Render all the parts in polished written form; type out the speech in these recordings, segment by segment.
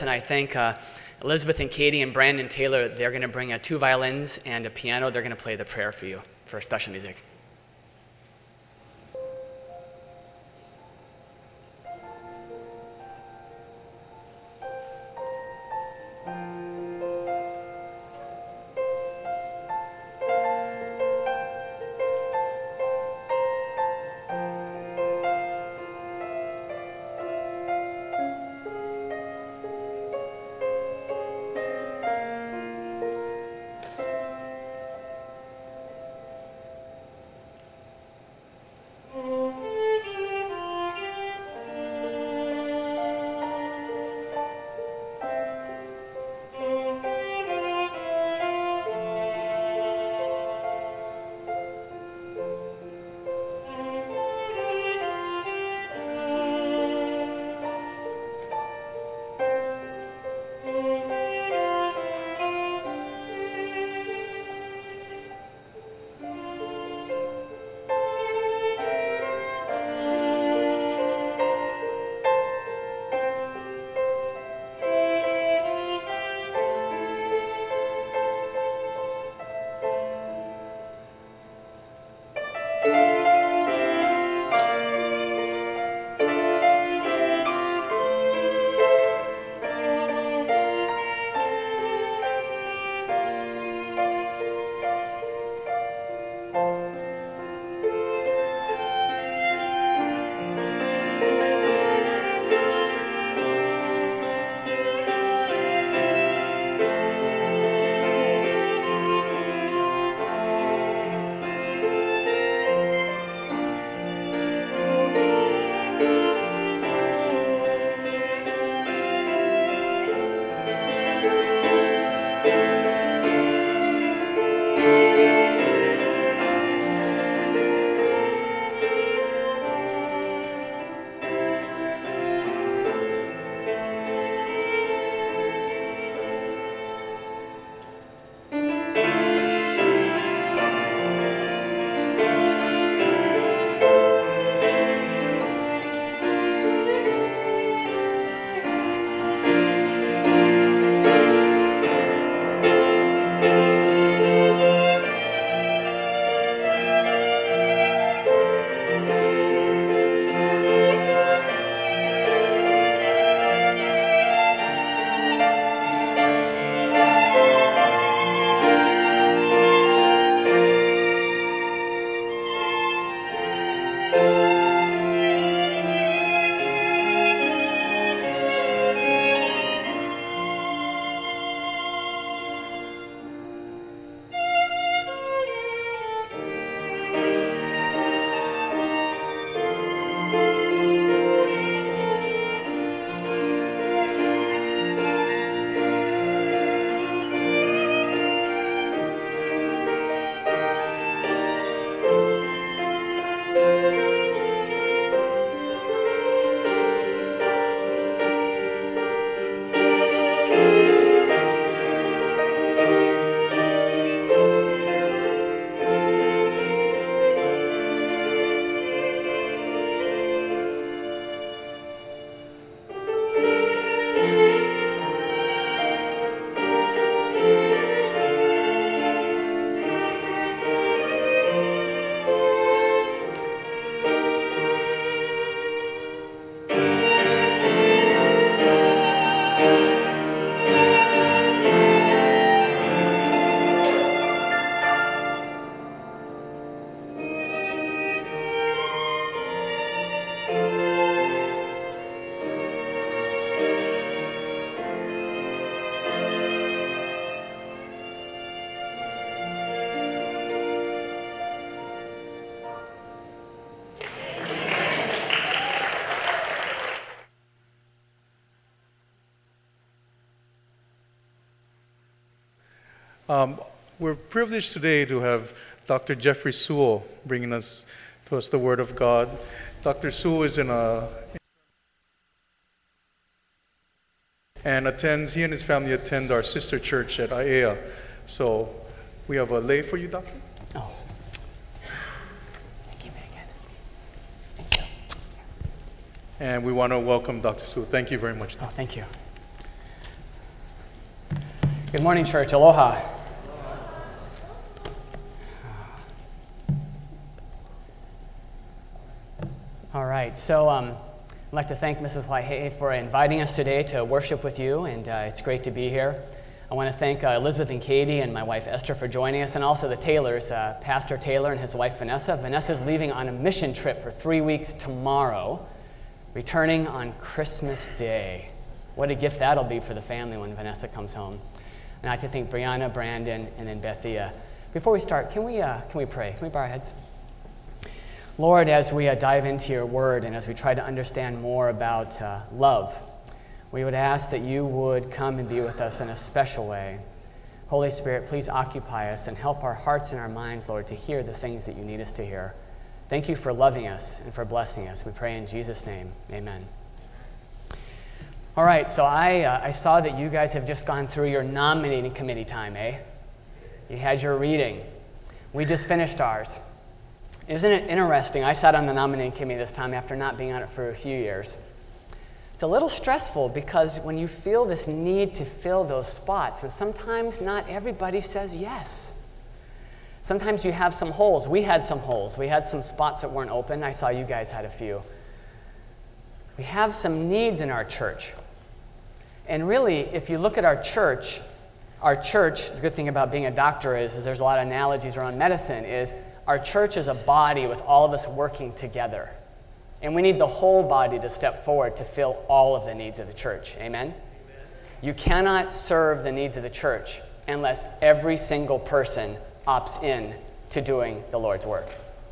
And I thank Elizabeth and Katie and Brandon Taylor. They're going to bring 2 violins and a piano. They're going to play the prayer for you for special music. We're privileged today to have Dr. Jeffrey Sewell bringing us the Word of God. Dr. Sewell is he and his family attend our sister church at Aiea. So we have a lay for you, Doctor. Oh. Thank you, Megan. Thank you. And we want to welcome Dr. Sewell. Thank you very much. Oh, thank you. Good morning, church. Aloha. All right, so I'd like to thank Mrs. Waihehe for inviting us today to worship with you, and it's great to be here. I want to thank Elizabeth and Katie and my wife Esther for joining us, and also the Taylors, Pastor Taylor and his wife Vanessa. Vanessa's leaving on a mission trip for 3 weeks tomorrow, returning on Christmas Day. What a gift that'll be for the family when Vanessa comes home. And I'd like to thank Brianna, Brandon, and then Bethia. Before we start, can we pray? Can we bow our heads? Lord, as we dive into your word and as we try to understand more about love, we would ask that you would come and be with us in a special way. Holy Spirit, please occupy us and help our hearts and our minds, Lord, to hear the things that you need us to hear. Thank you for loving us and for blessing us. We pray in Jesus' name. Amen. All right, so I saw that you guys have just gone through your nominating committee time, eh? You had your reading. We just finished ours. Isn't it interesting? I sat on the nominating committee this time after not being on it for a few years. It's a little stressful because when you feel this need to fill those spots, and sometimes not everybody says yes. Sometimes you have some holes. We had some holes. We had some spots that weren't open. I saw you guys had a few. We have some needs in our church. And really, if you look at our church, the good thing about being a doctor is there's a lot of analogies around medicine, is our church is a body with all of us working together. And we need the whole body to step forward to fill all of the needs of the church. Amen? Amen. You cannot serve the needs of the church unless every single person opts in to doing the Lord's work.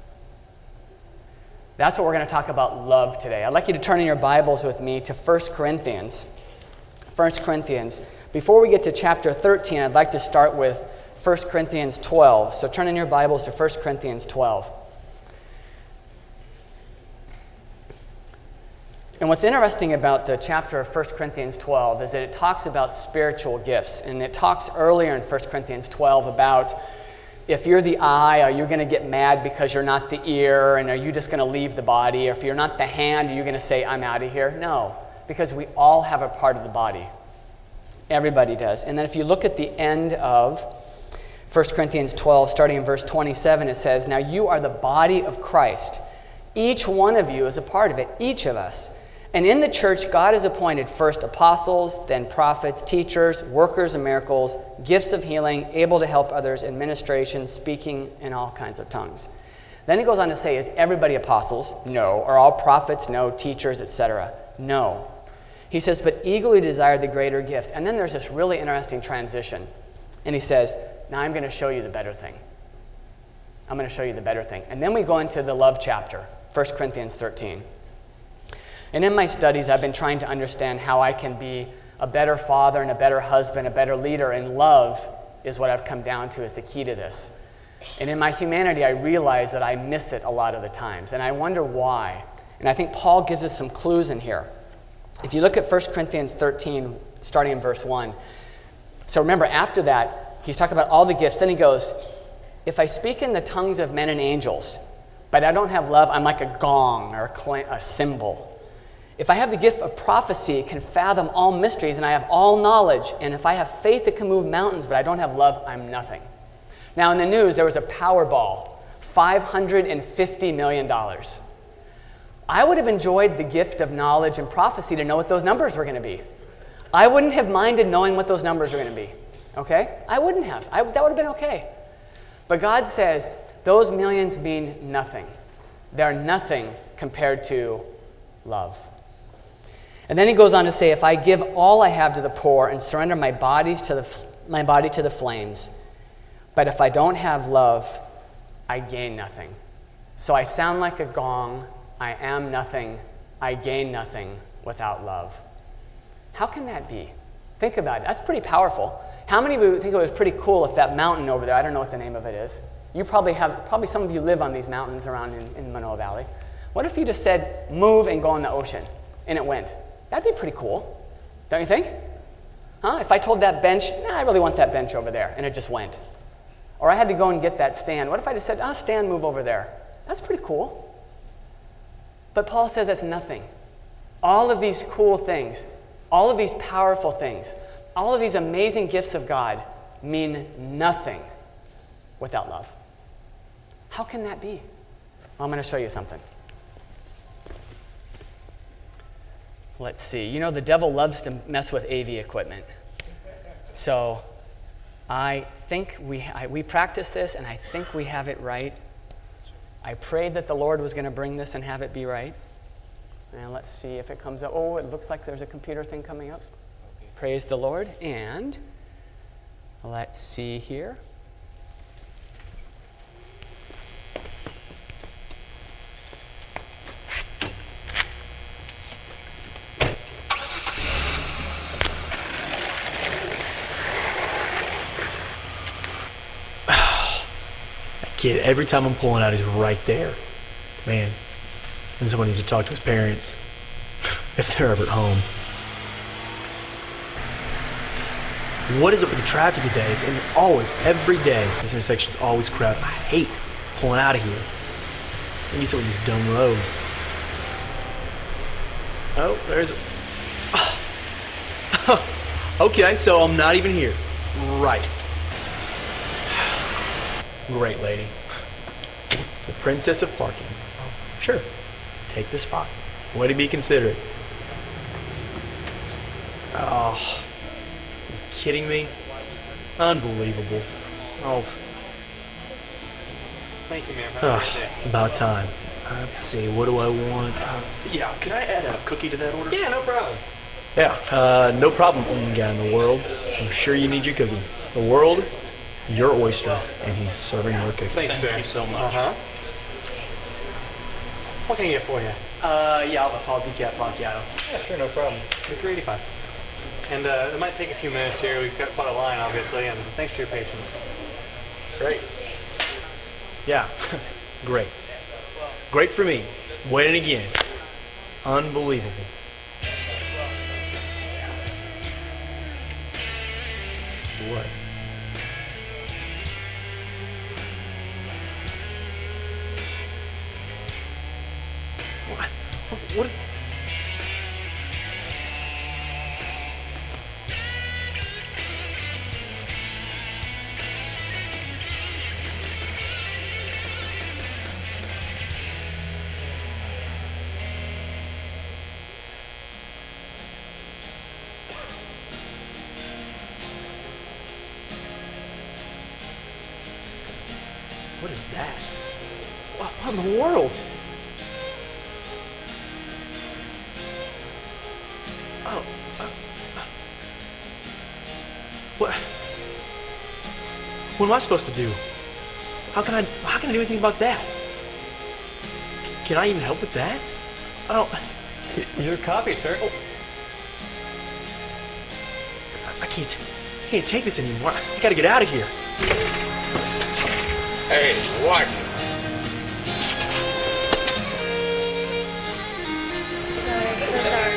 That's what we're going to talk about love today. I'd like you to turn in your Bibles with me to 1 Corinthians. 1 Corinthians. Before we get to chapter 13, I'd like to start with 1 Corinthians 12. So turn in your Bibles to 1 Corinthians 12. And what's interesting about the chapter of 1 Corinthians 12 is that it talks about spiritual gifts. And it talks earlier in 1 Corinthians 12 about if you're the eye, are you going to get mad because you're not the ear? And are you just going to leave the body? Or if you're not the hand, are you going to say, I'm out of here? No, because we all have a part of the body. Everybody does. And then if you look at the end of 1 Corinthians 12, starting in verse 27, it says, Now you are the body of Christ. Each one of you is a part of it, each of us. And in the church, God has appointed first apostles, then prophets, teachers, workers of miracles, gifts of healing, able to help others, administration, speaking, and all kinds of tongues. Then he goes on to say, is everybody apostles? No. Are all prophets? No. Teachers, etc.? No. He says, but eagerly desire the greater gifts. And then there's this really interesting transition. And he says, now I'm going to show you the better thing. I'm going to show you the better thing. And then we go into the love chapter, 1 Corinthians 13. And in my studies, I've been trying to understand how I can be a better father and a better husband, a better leader, and love is what I've come down to as the key to this. And in my humanity, I realize that I miss it a lot of the times, and I wonder why. And I think Paul gives us some clues in here. If you look at 1 Corinthians 13, starting in verse 1, so remember, after that, he's talking about all the gifts. Then he goes, if I speak in the tongues of men and angels, but I don't have love, I'm like a gong or a cymbal. If I have the gift of prophecy, can fathom all mysteries, and I have all knowledge, and if I have faith that can move mountains, but I don't have love, I'm nothing. Now in the news, there was a Powerball, $550 million. I would have enjoyed the gift of knowledge and prophecy to know what those numbers were going to be. I wouldn't have minded knowing what those numbers were going to be. Okay? I wouldn't have. That would have been okay. But God says, those millions mean nothing. They're nothing compared to love. And then he goes on to say, if I give all I have to the poor and surrender my body to the flames, but if I don't have love, I gain nothing. So I sound like a gong. I am nothing. I gain nothing without love. How can that be? Think about it. That's pretty powerful. How many of you think it was pretty cool if that mountain over there, I don't know what the name of it is. You probably some of you live on these mountains around in Manoa Valley. What if you just said, move and go in the ocean, and it went? That'd be pretty cool, don't you think? Huh? If I told that bench, I really want that bench over there, and it just went. Or I had to go and get that stand. What if I just said, stand, move over there? That's pretty cool. But Paul says that's nothing. All of these cool things, all of these powerful things, all of these amazing gifts of God mean nothing without love. How can that be? Well, I'm going to show you something. Let's see. You know, the devil loves to mess with AV equipment. So I think we practiced this, and I think we have it right. I prayed that the Lord was going to bring this and have it be right. And let's see if it comes up. Oh, it looks like there's a computer thing coming up. Praise the Lord. And let's see here. Kid, every time I'm pulling out, he's right there. Man, and someone needs to talk to his parents if they're ever at home. What is it with the traffic today? And always, every day, this intersection's always crowded. I hate pulling out of here. Maybe some of these dumb roads. Oh, there's. Okay, so I'm not even here. Right. Great lady. The princess of parking. Oh, sure. Take the spot. Way to be considerate. Oh, are you kidding me? Unbelievable. Oh. Thank you, ma'am. Have a great day. It's about time. Let's see, what do I want? Yeah, can I add a cookie to that order? Yeah, no problem. Yeah, no problem, only guy in the world. I'm sure you need your cookie. The world, your oyster, and he's serving your cookie. Thank you so much. What can I get for you? Yeah, I'll have a tall decaf macchiato. Yeah, sure, no problem. You're $3.85. And it might take a few minutes here. We've got quite a line, obviously, and thanks for your patience. Great. Yeah, great. Great for me. Winning again. Unbelievable. What? What? What is that? What in the world? What am I supposed to do? How can I do anything about that? Can I even help with that? I don't. Your copy, sir. Oh. I can't take this anymore. I gotta get out of here. Hey, watch it. Sorry, so sorry.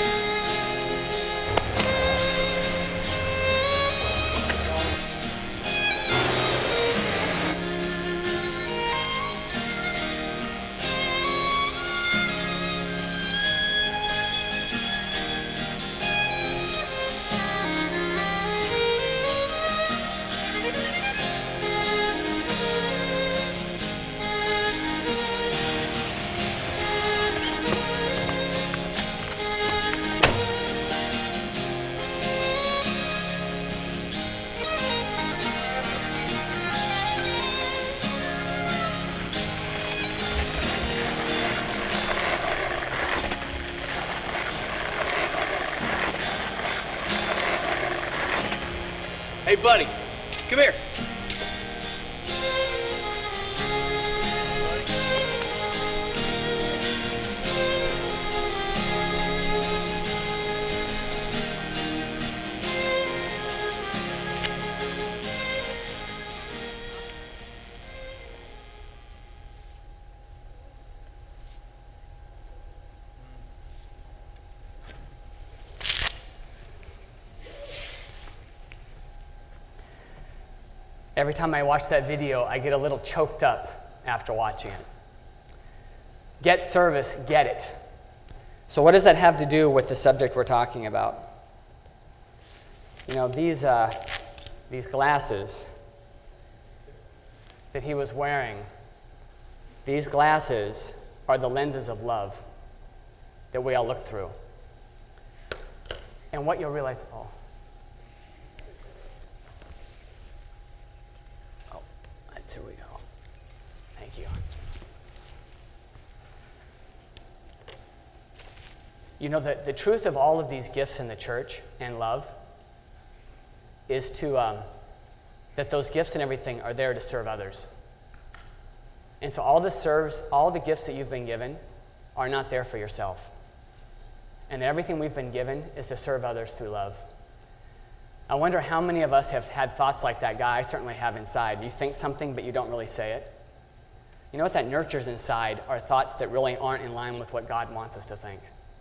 Hey, buddy, come here. Every time I watch that video, I get a little choked up after watching it. Get service, get it. So what does that have to do with the subject we're talking about? You know, these glasses that he was wearing, these glasses are the lenses of love that we all look through. And what you'll realize, here we go. Thank you. You know, the truth of all of these gifts in the church and love is that those gifts and everything are there to serve others. And so all the gifts that you've been given are not there for yourself. And everything we've been given is to serve others through love. I wonder how many of us have had thoughts like that guy. I certainly have inside. You think something, but you don't really say it. You know what that nurtures inside are thoughts that really aren't in line with what God wants us to think.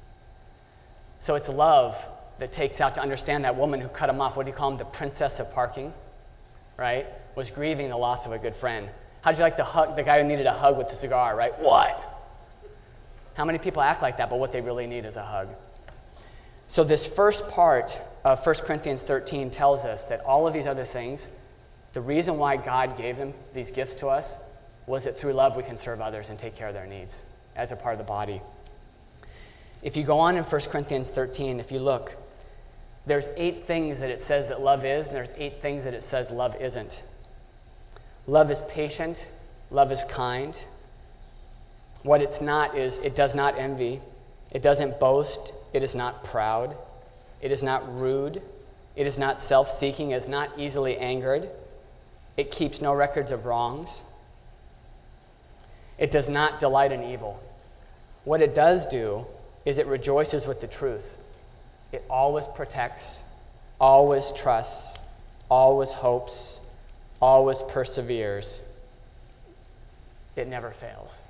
So it's love that takes out to understand that woman who cut him off. What do you call him? The princess of parking, right? Was grieving the loss of a good friend. How'd you like to hug the guy who needed a hug with the cigar, right? What? How many people act like that, but what they really need is a hug? So this first part of 1 Corinthians 13 tells us that all of these other things, the reason why God gave them these gifts to us was that through love we can serve others and take care of their needs as a part of the body. If you go on in 1 Corinthians 13, if you look, there's 8 things that it says that love is, and there's 8 things that it says love isn't. Love is patient. Love is kind. What it's not is it does not envy. It doesn't boast. It is not proud. It is not rude. It is not self-seeking. It is not easily angered. It keeps no records of wrongs. It does not delight in evil. What it does do is it rejoices with the truth. It always protects, always trusts, always hopes, always perseveres. It never fails.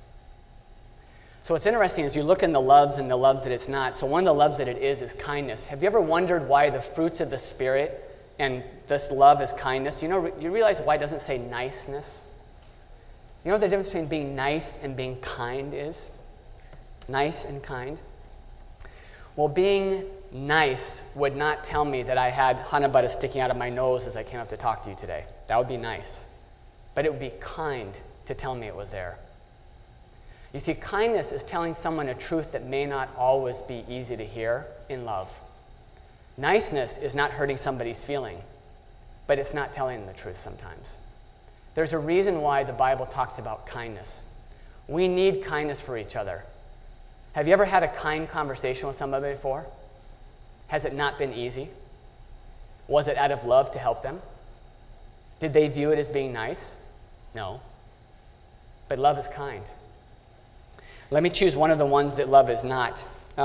So what's interesting is you look in the loves and the loves that it's not. So one of the loves that it is kindness. Have you ever wondered why the fruits of the Spirit and this love is kindness? You realize why it doesn't say niceness? You know what the difference between being nice and being kind is? Nice and kind. Well, being nice would not tell me that I had hana butter sticking out of my nose as I came up to talk to you today. That would be nice. But it would be kind to tell me it was there. You see, kindness is telling someone a truth that may not always be easy to hear in love. Niceness is not hurting somebody's feeling, but it's not telling them the truth sometimes. There's a reason why the Bible talks about kindness. We need kindness for each other. Have you ever had a kind conversation with somebody before? Has it not been easy? Was it out of love to help them? Did they view it as being nice? No. But love is kind. Let me choose one of the ones that love is not.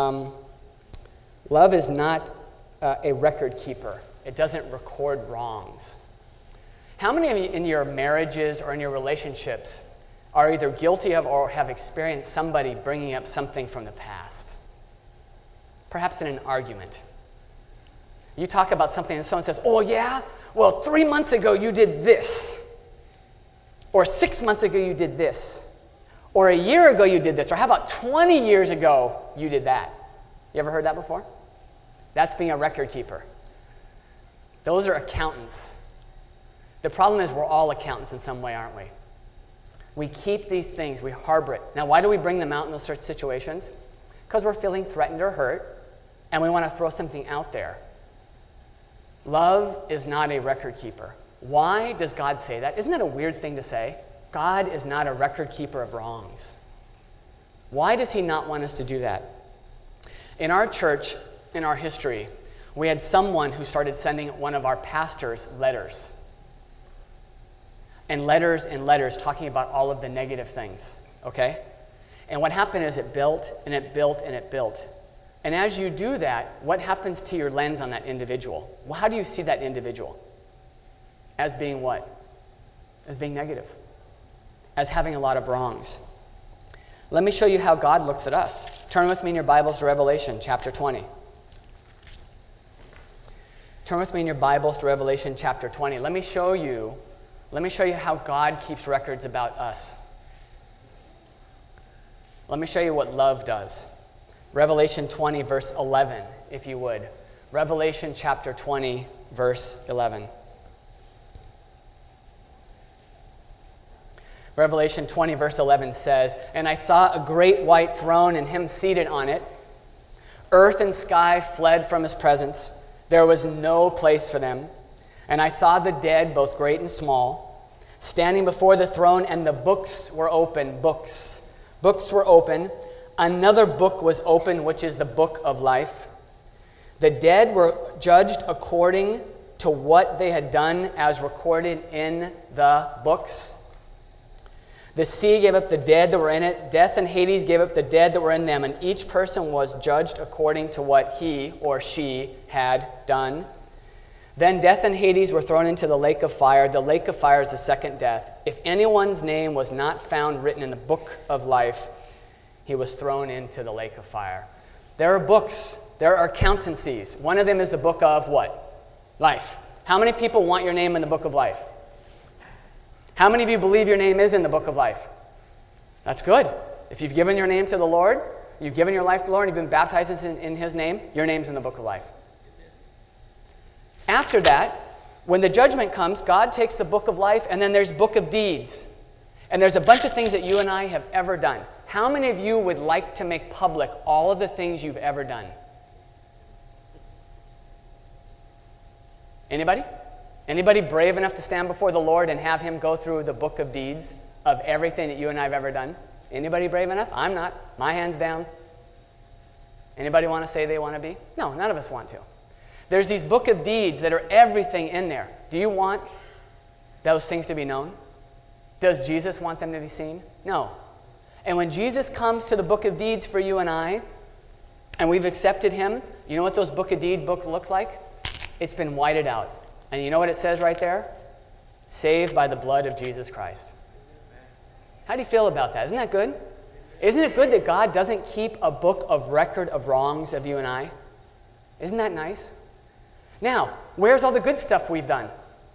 Love is not a record keeper. It doesn't record wrongs. How many of you in your marriages or in your relationships are either guilty of or have experienced somebody bringing up something from the past? Perhaps in an argument. You talk about something and someone says, oh yeah? Well, 3 months ago you did this. Or 6 months ago you did this. Or a year ago you did this. Or how about 20 years ago you did that? You ever heard that before? That's being a record keeper. Those are accountants. The problem is we're all accountants in some way, aren't we? We keep these things, we harbor it. Now, why do we bring them out in those sorts of situations? Because we're feeling threatened or hurt, and we want to throw something out there. Love is not a record keeper. Why does God say that? Isn't that a weird thing to say? God is not a record keeper of wrongs. Why does he not want us to do that? In our church, in our history, we had someone who started sending one of our pastors letters. And letters talking about all of the negative things, okay? And what happened is it built and it built and it built. And as you do that, what happens to your lens on that individual? Well, how do you see that individual? As being what? As being negative. As having a lot of wrongs. Let me show you how God looks at us. Turn with me in your Bibles to Revelation chapter 20. Turn with me in your Bibles to Revelation chapter 20. Let me show you how God keeps records about us. Let me show you what love does. Revelation 20, verse 11, if you would. Revelation chapter 20, verse 11. Revelation 20, verse 11 says, "And I saw a great white throne and him seated on it. Earth and sky fled from his presence. There was no place for them. And I saw the dead, both great and small, standing before the throne, and the books were open." Books. Books were open. Another book was open, which is the book of life. The dead were judged according to what they had done as recorded in the books. The sea gave up the dead that were in it. Death and Hades gave up the dead that were in them. And each person was judged according to what he or she had done. Then death and Hades were thrown into the lake of fire. The lake of fire is the second death. If anyone's name was not found written in the book of life, he was thrown into the lake of fire. There are books. There are accountancies. One of them is the book of what? Life. How many people want your name in the book of life? How many of you believe your name is in the book of life? That's good. If you've given your name to the Lord, you've given your life to the Lord, and you've been baptized in his name, your name's in the book of life. After that, when the judgment comes, God takes the book of life, and then there's book of deeds. And there's a bunch of things that you and I have ever done. How many of you would like to make public all of the things you've ever done? Anybody? Anybody brave enough to stand before the Lord and have him go through the book of deeds of everything that you and I have ever done? Anybody brave enough? I'm not. My hand's down. Anybody want to say they want to be? No, none of us want to. There's these book of deeds that are everything in there. Do you want those things to be known? Does Jesus want them to be seen? No. And when Jesus comes to the book of deeds for you and I, and we've accepted him, you know what those book of deed book looks like? It's been whited out. And you know what it says right there? Saved by the blood of Jesus Christ. How do you feel about that? Isn't that good? Isn't it good that God doesn't keep a book of record of wrongs of you and I? Isn't that nice? Now, where's all the good stuff we've done?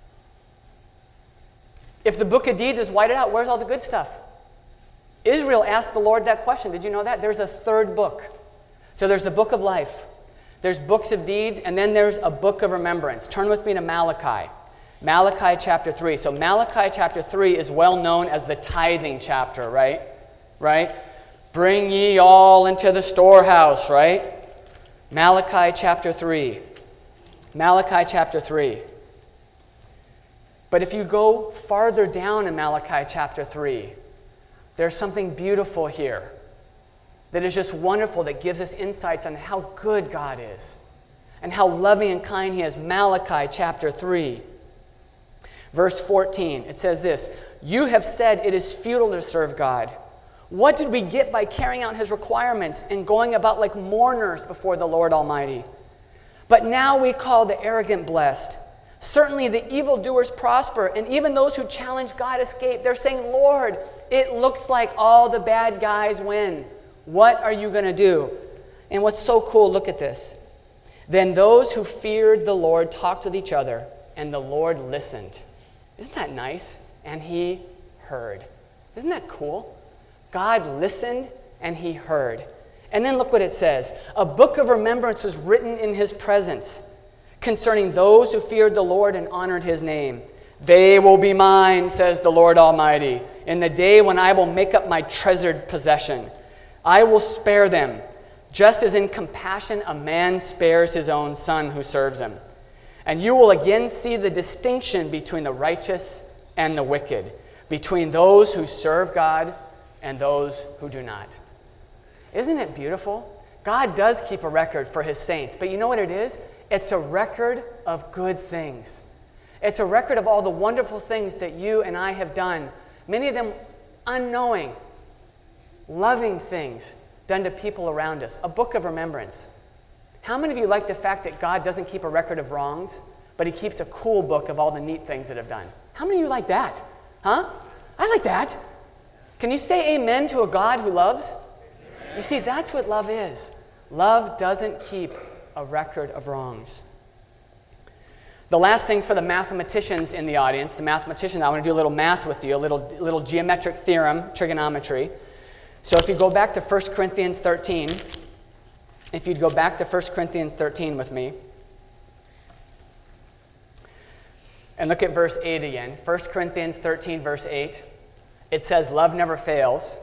If the book of deeds is whited out, where's all the good stuff? Israel asked the Lord that question. Did you know that? There's a third book. So there's the book of life. There's books of deeds, and then there's a book of remembrance. Turn with me to Malachi. Malachi chapter 3. So Malachi chapter 3 is well known as the tithing chapter, right? Right? Bring ye all into the storehouse, right? Malachi chapter 3. Malachi chapter 3. But if you go farther down in Malachi chapter 3, there's something beautiful here that is just wonderful, that gives us insights on how good God is and how loving and kind he is. Malachi chapter 3, verse 14, it says this, "You have said it is futile to serve God. What did we get by carrying out his requirements and going about like mourners before the Lord Almighty? But now we call the arrogant blessed. Certainly the evildoers prosper, and even those who challenge God escape." They're saying, "Lord, it looks like all the bad guys win. What are you going to do?" And what's so cool, look at this. "Then those who feared the Lord talked with each other, and the Lord listened." Isn't that nice? And he heard. Isn't that cool? God listened and he heard. And then look what it says. "A book of remembrance was written in his presence concerning those who feared the Lord and honored his name. They will be mine, says the Lord Almighty, in the day when I will make up my treasured possession. I will spare them, just as in compassion a man spares his own son who serves him. And you will again see the distinction between the righteous and the wicked, between those who serve God and those who do not." Isn't it beautiful? God does keep a record for his saints, but you know what it is? It's a record of good things. It's a record of all the wonderful things that you and I have done, many of them unknowing, loving things done to people around us. A book of remembrance. How many of you like the fact that God doesn't keep a record of wrongs, but he keeps a cool book of all the neat things that have done? How many of you like that? Huh? I like that. Can you say amen to a God who loves? You see, that's what love is. Love doesn't keep a record of wrongs. The last things for the mathematicians in the audience, I want to do a little math with you, a little geometric theorem, trigonometry. So if you go back to 1 Corinthians 13, if you'd go back to 1 Corinthians 13 with me. And look at verse 8 again. 1 Corinthians 13, verse 8. It says, love never fails.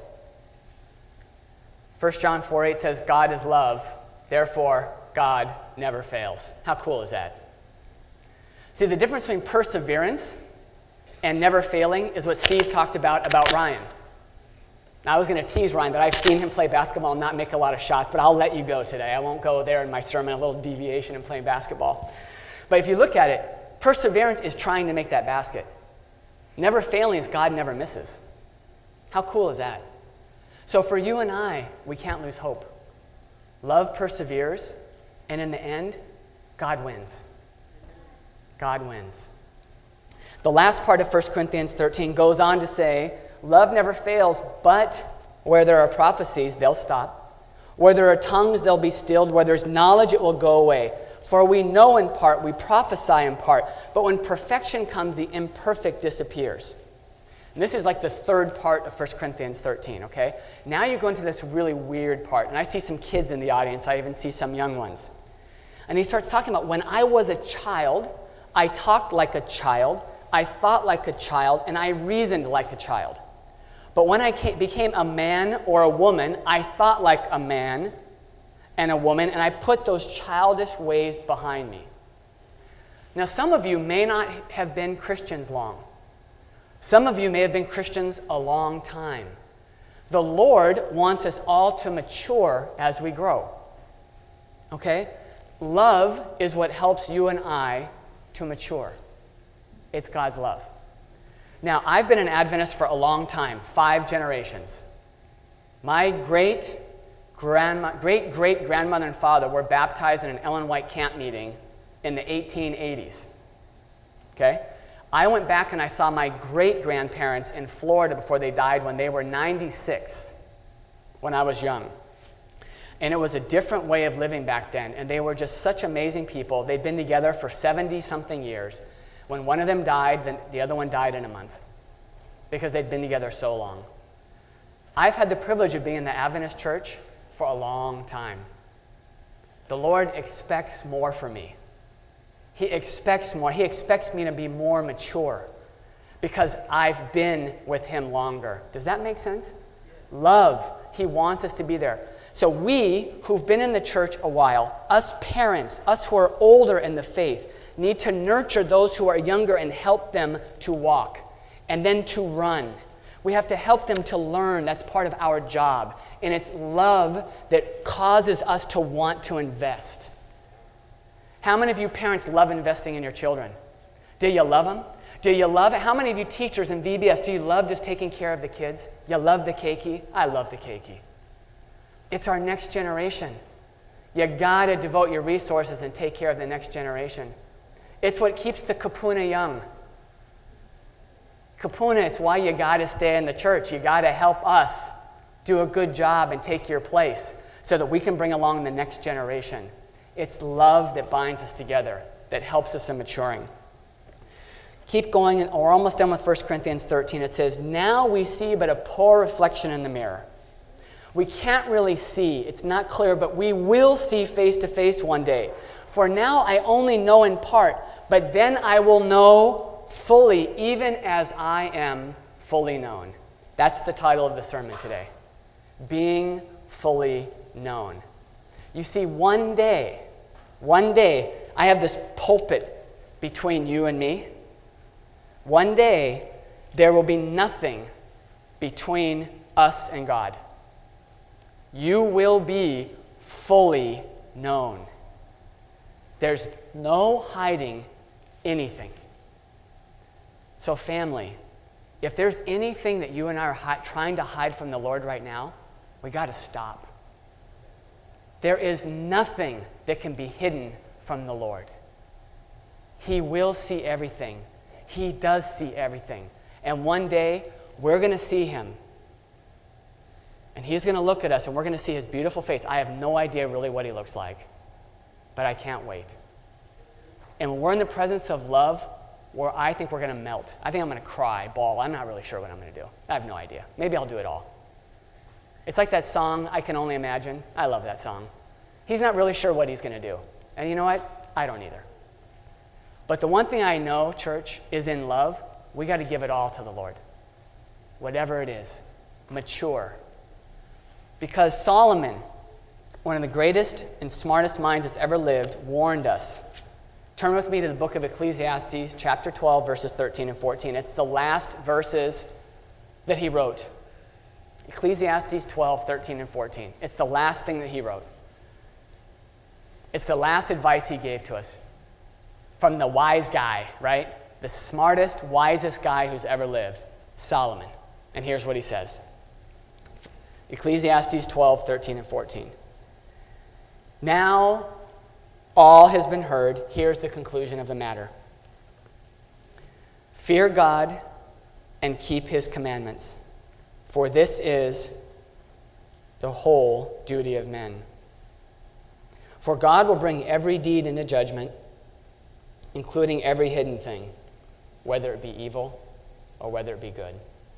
1 John 4:8 says, God is love. Therefore, God never fails. How cool is that? See, the difference between perseverance and never failing is what Steve talked about Ryan. Now, I was going to tease Ryan that I've seen him play basketball and not make a lot of shots, but I'll let you go today. I won't go there in my sermon, a little deviation in playing basketball. But if you look at it, perseverance is trying to make that basket. Never failing is God never misses. How cool is that? So for you and I, we can't lose hope. Love perseveres, and in the end, God wins. God wins. The last part of 1 Corinthians 13 goes on to say, love never fails, but where there are prophecies, they'll stop. Where there are tongues, they'll be stilled. Where there's knowledge, it will go away. For we know in part, we prophesy in part. But when perfection comes, the imperfect disappears. And this is like the third part of 1 Corinthians 13, okay? Now you go into this really weird part. And I see some kids in the audience. I even see some young ones. And he starts talking about, when I was a child, I talked like a child, I thought like a child, and I reasoned like a child. But when I became a man or a woman, I thought like a man and a woman, and I put those childish ways behind me. Now, some of you may not have been Christians long. Some of you may have been Christians a long time. The Lord wants us all to mature as we grow. Okay? Love is what helps you and I to mature. It's God's love. Now, I've been an Adventist for a long time, 5 generations. My great-great-grandmother and father were baptized in an Ellen White camp meeting in the 1880s. Okay? I went back and I saw my great-grandparents in Florida before they died when they were 96, when I was young. And it was a different way of living back then, and they were just such amazing people. They'd been together for 70-something years. When one of them died, then the other one died in a month because they'd been together so long. I've had the privilege of being in the Adventist church for a long time. The Lord expects more from me. He expects more. He expects me to be more mature because I've been with Him longer. Does that make sense? Love. He wants us to be there. So we, who've been in the church a while, us parents, us who are older in the faith, need to nurture those who are younger and help them to walk and then to run. We have to help them to learn. That's part of our job. And it's love that causes us to want to invest. How many of you parents love investing in your children? Do you love them? Do you love it? How many of you teachers in VBS, do you love just taking care of the kids? You love the keiki? I love the keiki. It's our next generation. You got to devote your resources and take care of the next generation. It's what keeps the kapuna young. Kapuna, it's why you got to stay in the church. You got to help us do a good job and take your place so that we can bring along the next generation. It's love that binds us together, that helps us in maturing. Keep going, and we're almost done with 1 Corinthians 13. It says, now we see but a poor reflection in the mirror. We can't really see. It's not clear, but we will see face to face one day. For now I only know in part, but then I will know fully, even as I am fully known. That's the title of the sermon today. Being fully known. You see, one day, I have this pulpit between you and me. One day, there will be nothing between us and God. You will be fully known. There's no hiding anything. So family, if there's anything that you and I are trying to hide from the Lord right now, we got to stop. There is nothing that can be hidden from the Lord. He will see everything. He does see everything. And one day, we're going to see Him. And He's going to look at us, and we're going to see His beautiful face. I have no idea really what He looks like, but I can't wait. And when we're in the presence of love, where I think we're going to melt. I think I'm going to cry, bawl. I'm not really sure what I'm going to do. I have no idea. Maybe I'll do it all. It's like that song, I Can Only Imagine. I love that song. He's not really sure what He's going to do. And you know what? I don't either. But the one thing I know, church, is in love, we got to give it all to the Lord. Whatever it is. Mature. Because Solomon, one of the greatest and smartest minds that's ever lived, warned us. Turn with me to the book of Ecclesiastes, chapter 12, verses 13 and 14. It's the last verses that he wrote. Ecclesiastes 12, 13, and 14. It's the last thing that he wrote. It's the last advice he gave to us from the wise guy, right? The smartest, wisest guy who's ever lived, Solomon. And here's what he says. Ecclesiastes 12, 13, and 14. Now all has been heard. Here's the conclusion of the matter. Fear God and keep his commandments, for this is the whole duty of men. For God will bring every deed into judgment, including every hidden thing, whether it be evil or whether it be good.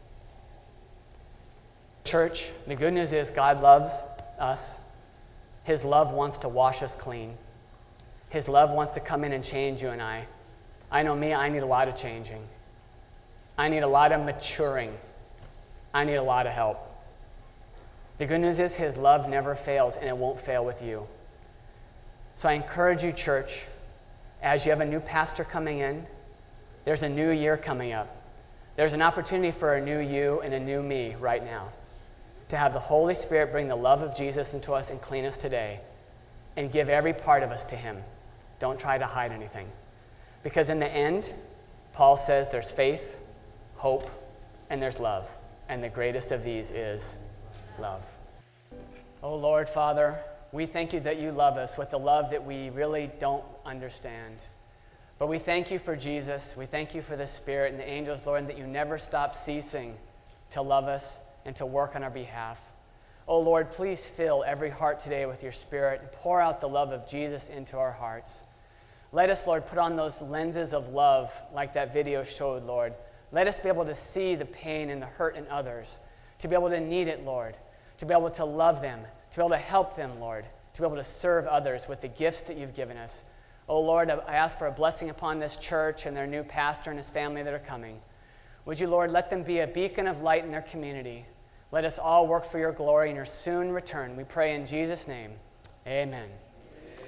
Church, the good news is God loves us. His love wants to wash us clean. His love wants to come in and change you and I. I know me, I need a lot of changing. I need a lot of maturing. I need a lot of help. The good news is his love never fails, and it won't fail with you. So I encourage you, church, as you have a new pastor coming in, there's a new year coming up. There's an opportunity for a new you and a new me right now to have the Holy Spirit bring the love of Jesus into us and clean us today and give every part of us to him. Don't try to hide anything. Because in the end, Paul says there's faith, hope, and there's love. And the greatest of these is love. Oh, Lord, Father, we thank you that you love us with a love that we really don't understand. But we thank you for Jesus. We thank you for the Spirit and the angels, Lord, and that you never stop ceasing to love us and to work on our behalf. Oh, Lord, please fill every heart today with your Spirit and pour out the love of Jesus into our hearts. Let us, Lord, put on those lenses of love like that video showed, Lord. Let us be able to see the pain and the hurt in others, to be able to need it, Lord, to be able to love them, to be able to help them, Lord, to be able to serve others with the gifts that you've given us. Oh, Lord, I ask for a blessing upon this church and their new pastor and his family that are coming. Would you, Lord, let them be a beacon of light in their community. Let us all work for your glory and your soon return. We pray in Jesus' name. Amen.